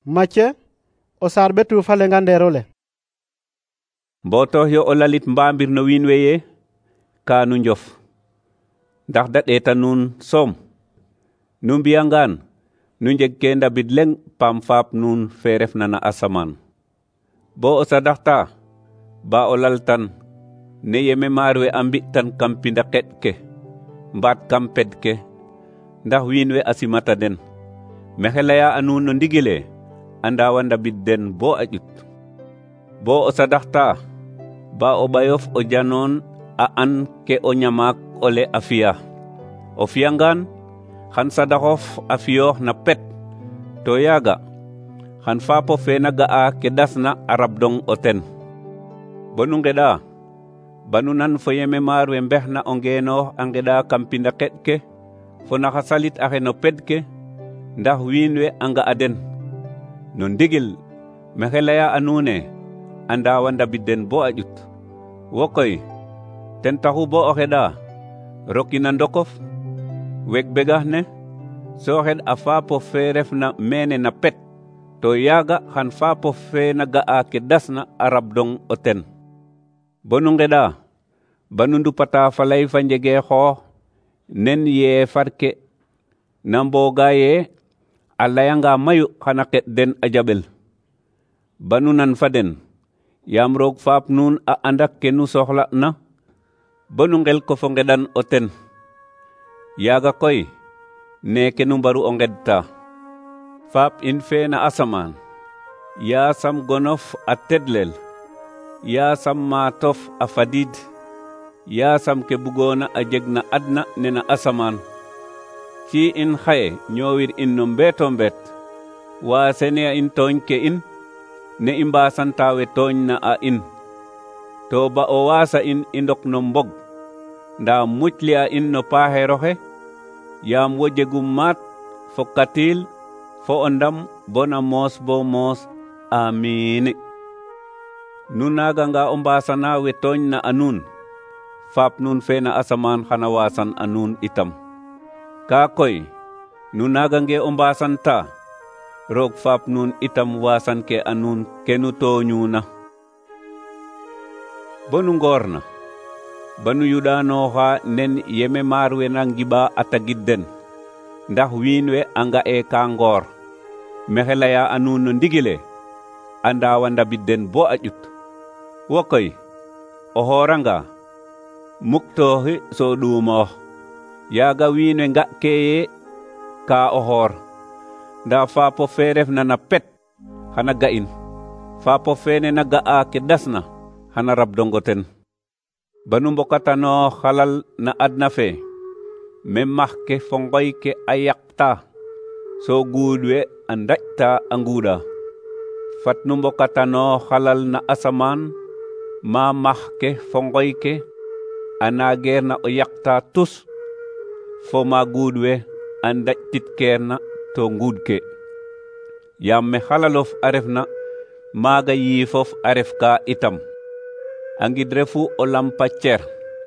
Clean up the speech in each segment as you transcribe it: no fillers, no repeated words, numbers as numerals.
Macce o saar ɓetu falenga nderole. Mboto yo o lalit mbambir no wiin we ye ka nu njof ndax da ɗeeta nuun soom nu mbiyangaan nu njeg ke ndabid leng pam faap nuun fe refna na asamaan bo o sadaxta ba o laltan ne yeme maar we a mbi'tan kam pinda qeɗ ke mbaat kam ped ke ndax wiin we a simata den mexe laya a nuun no ndigile a ndawa ndabid den bo a ƴut bo o sadaxta ba o ɓayof o janoon a an ke o ñamaak ole a fiya o fiyangaan xan sadaxof a fiyoox na pet to yaaga xan faapof fe na ga'a ke dasna a rabdong o ten bo nu ngeɗa ba nu nan fo yeme maar we mbexna o ngeenoox a ngeɗa kam pinda qeɗ ke fo naxa salit axe no ped ke ndax wiin we a nga'a den no ndigil mexe laya a nuune a ndawa ndabid den bo a ƴut wo koy ten taxu bo o xeɗa rokina ndokof weg begax ne so xeɗ a faapof fe refna mene na pet to yaaga xan faapof fe na ga'a ke dasna a rabdong o ten bo nu ngeɗa ba nu ndupata falay fa njege xoox nen yeefar ke na mbooga ye a layanga mayu xana qeɗ den a jaɓel ba nu nan fa den yaam roog faap nuun a anda ke nu soxla na bo nu ngel ko fo ngeɗan o ten yaaga koy neeke nu mbaru o ngeɗta faap in fe na asamaan yaasam gonof a tedlel yaasam maatof a fadid yaasam ke bugoona a jeg na adna ne na asamaan ci in xaye ñoowir in no mbeeto mbeet waasene a in tooñ ke in ne i mbaasanta we tooñ na a in to ba o waasa in i ndok no mbog ndaa mucli a in no paaxeeroxe yaam wo jegum maat fo katiil fo o ndam bo na moos bo moos amiin nu naaganga o mbaasana we tooñ na a nuun faap nuun fe na asamaan xana waasan a nuun itam kaa koy nu naagange o mbaasanta roog faap nuun itam waasan ke a nuun ke nu tooñuuna bo nu ngoorna ba nu yuɗanooxa nen yeme maar we na ngiɓa a tagid den ndax wiin we a nga'e ka ngoor mexe laya a nuun no ndigile a ndaawa ndabid den bo a ƴut wo koy o xooranga muktooxi so ɗuumoox yaaga wiin we nga'ke ye ka o xoor ndaa faapof fe refna na pet xana ga'in faapof fene na ga'a ke dasna xana rabdongo ten ba nu mbokatanoox xalal na adna fe me max ke fo ngoy ke a yaqta so guud we a ndaƴta a nguuɗa fat nu mbokatanoox xalal na asamaan ma max ke fo ngoy ke a naageer na o yaqta tus fo ma guud we a ndaƴtitkeer na to nguud ke yaam me xalalof a refna maaga yiifof a ref ka itam a ngid refu o lampa cer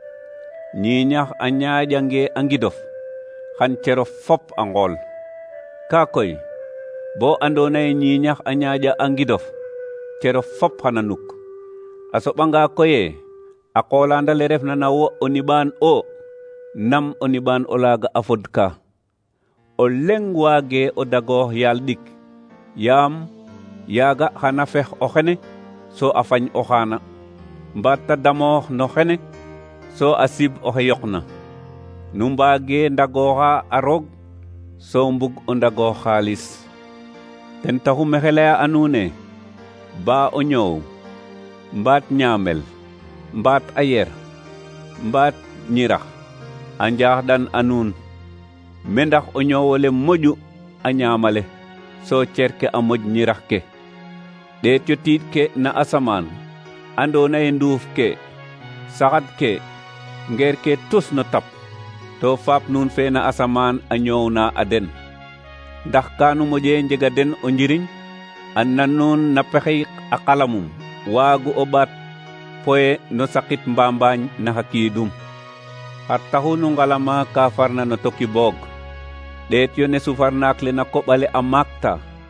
ñiiñax a ñaaƴange a ngidof xan cerof fop a ngool kaa koy bo andoona ye ñiiñax a ñaaƴa a ngidof cerof fop xana nuk a soɓanga koye a qoolaandale refna na wo o niɓaan o nam o niɓaan o laaga a fodka o leng waage o dagoox yaal ɗik yaam yaaga xana fex o xene so a fañ o xaana mbaat ta damoox no xene so a sib oxe yoqna nu mbaage ndagooxa a roog so mbug o ndagoox xaalis ten taxu mexe laya a nuune ba o ñoow mbaat ñaamel mbaat a yer mbaat ñirax a njaaxɗan a nuun me ndax o ñoowole moƴu a ñaamale so cerke a moƴ ñirax ke ɗeet yo tiiɗ ke na asamaan andoona ye nduuf ke saxat ke ngeer ke tus no tap to faap nuun fe na asamaan a ñoowna a den ndax kaanu moƴe njega den o njiriñ a nan nuun na pexey a qalamum waagu o ɓaat poye no saqit mbambaañ na xa kiidum xar taxu nu ngalama ka farna no toki boog ɗeet yo ne sufarnaak le na koɓale a maakta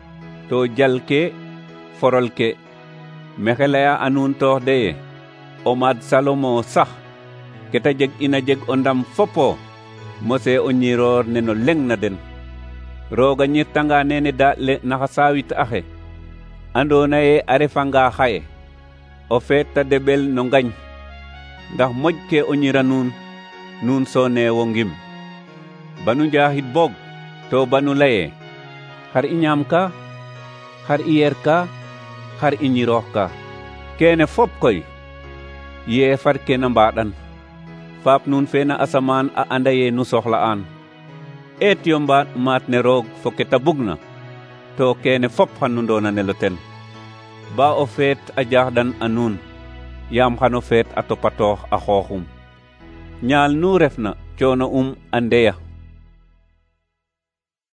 to jalke forolke mexelaya anun toox deye o maad Salomo sax keta jeg ina jeg o ndam fopo mose o ñiroor neno leng na den rooga ñirtanga nene daaɗle naxa saawit axe andoona ye a refanga xaye o feet ta deɓel no ngañ ndax moƴ ke o ñira nuun soone wo ngim banu njaxit boog to banu laye xar i ñaam ka xar i yer ka xar i ñiroox ka kene fop koy ye far ke na mbaɗan faap nuun fe na asamaan a anda ye nu soxla'aan eet yo maat ne roog fo ke ta bugna to kene fop xan nu ndoonanelo ten ba o feet a jaxdan a nuun yaam xano feet a topatoox a xooxum ñaal nu refna coono a ndeya